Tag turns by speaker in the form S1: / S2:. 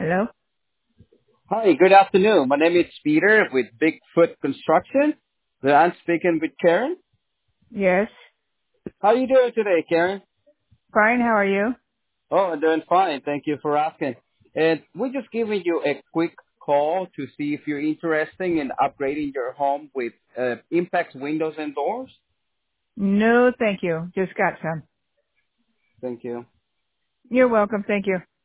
S1: Hello?
S2: Hi, good afternoon. My name is Peter with Bigfoot Construction. I'm speaking with Karen.
S1: Yes.
S2: How are you doing today, Karen?
S1: Fine, how are you?
S2: Oh, I'm doing fine. Thank you for asking. And we're just giving you a quick call to see if you're interested in upgrading your home with Impact windows and doors.
S1: No, thank you. Just got some.
S2: Thank you.
S1: You're welcome, thank you.